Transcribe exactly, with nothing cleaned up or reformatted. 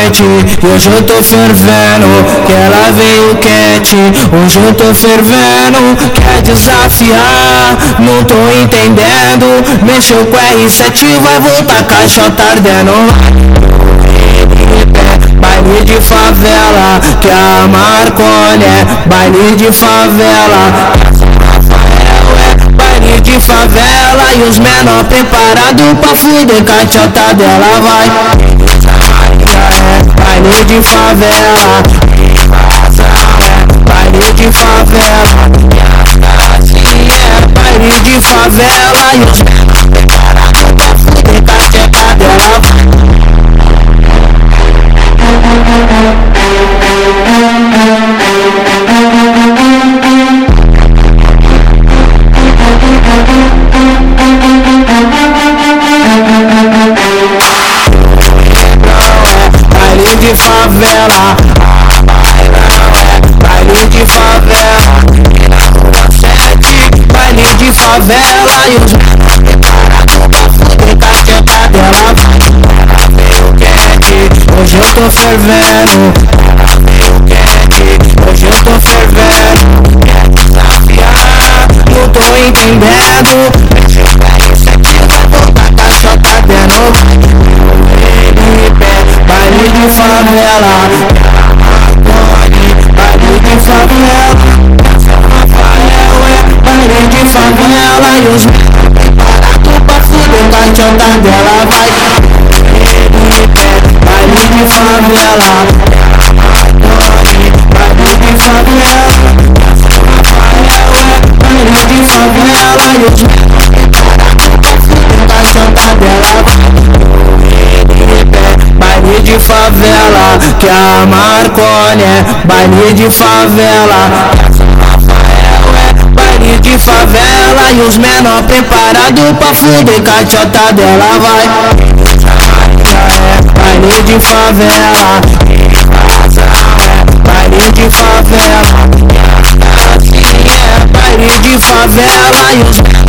noite, e hoje eu tô fervendo, que ela veio quente. Hoje eu tô fervendo, quer desafiar, não tô entendendo. Mexeu com R sete, vai voltar caixota ardendo. Baile de favela, que a Marconi é baile de favela. Baile de favela e os menor preparado pra fuder, caixota dela vai. Baile de favela, baile de favela, baile de favela e os menor preparado pra fuder, caixota dela vai. Baile de favela, baile de favela, baile de favela e os menor preparados pra fuder, caixota dela vai. Hoje eu tô fervendo, hoje eu tô fervendo, quer desafiar, não tô entendendo. Mexeu com R sete, vai voltar caixota dentro. Baile de favela, baile de favela, baile de favela e os menor preparados pra fuder, caixota dela vai. Baile de favela, baile de favela, baile de favela e os menor preparados pra fuder, caixota dela vai. Baile de favela, que a Marconi é baile de favela. Baile de favela e os menor preparado pra fuder, caixota dela vai. Baile de favela, baile de favela, baile de favela e os